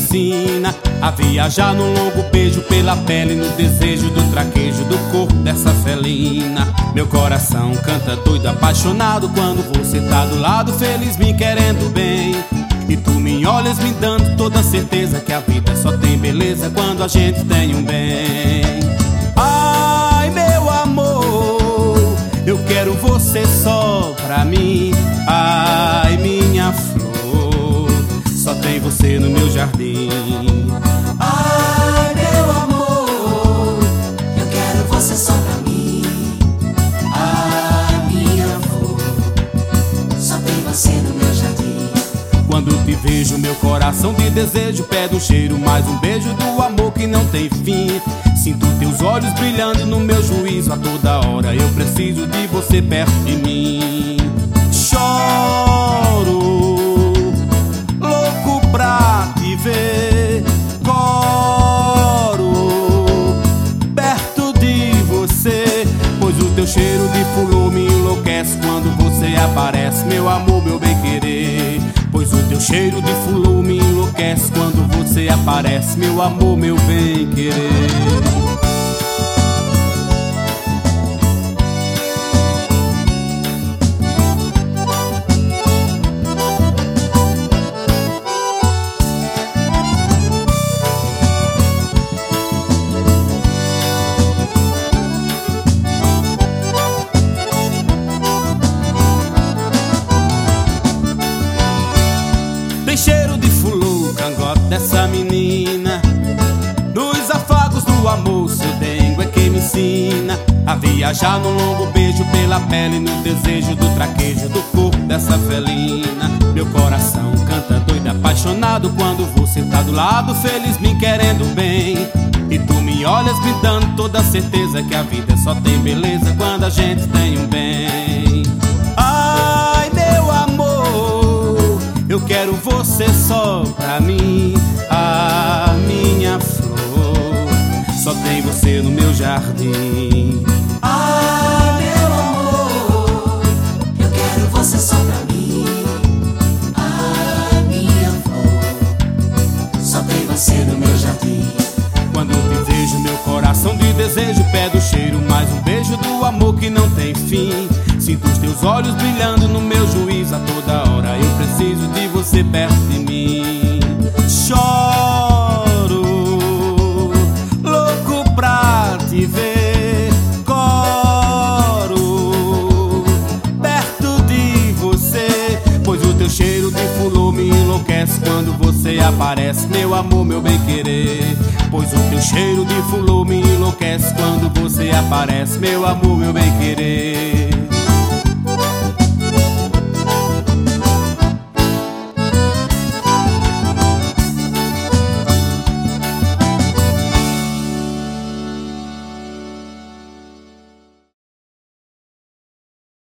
ensina a viajar num longo beijo pela pele, no desejo do traquejo do corpo dessa felina. Meu coração canta doido, apaixonado quando você tá do lado, feliz, me querendo bem. E tu me olhas me dando toda a certeza que a vida só tem beleza quando a gente tem um bem. Ai, meu amor, eu quero você só pra mim. Ai, minha flor, só tem você no meu jardim. Ai, meu amor, eu quero você só pra mim. Ai, minha flor, só tem você no meu jardim. Quando te vejo, meu coração de desejo pede um cheiro, mais um beijo do amor que não tem fim. Sinto teus olhos brilhando no meu juízo a toda hora, eu preciso de você perto de mim. Choro, louco pra te ver, coro perto de você, pois o teu cheiro de flor me enlouquece quando você aparece, meu amor, meu bem-querer. Pois o teu cheiro de flor me enlouquece quando você aparece, meu amor, meu bem-querer. Tem cheiro de fulô, cangote dessa menina. Nos afagos do amor, seu dengo é quem me ensina a viajar num longo beijo pela pele, no desejo do traquejo do corpo dessa felina. Meu coração canta doido, apaixonado quando você tá do lado, feliz, me querendo bem. E tu me olhas me dando toda a certeza que a vida só tem beleza quando a gente tem um bem. Ai, meu amor, eu quero você só pra mim. Ah, minha flor, só tem você no meu jardim. Ah, meu amor, eu quero você só pra mim. Ah, minha flor, só tem você no meu jardim. Quando te vejo, meu coração de desejo pede o cheiro, mais um beijo do amor que não tem fim. Sinto os teus olhos brilhando no meu juízo a toda hora, eu preciso de você perto de mim. Choro, louco pra te ver, coro perto de você, pois o teu cheiro de flor me enlouquece quando você aparece, meu amor, meu bem-querer. Pois o teu cheiro de flor me enlouquece quando você aparece, meu amor, meu bem-querer.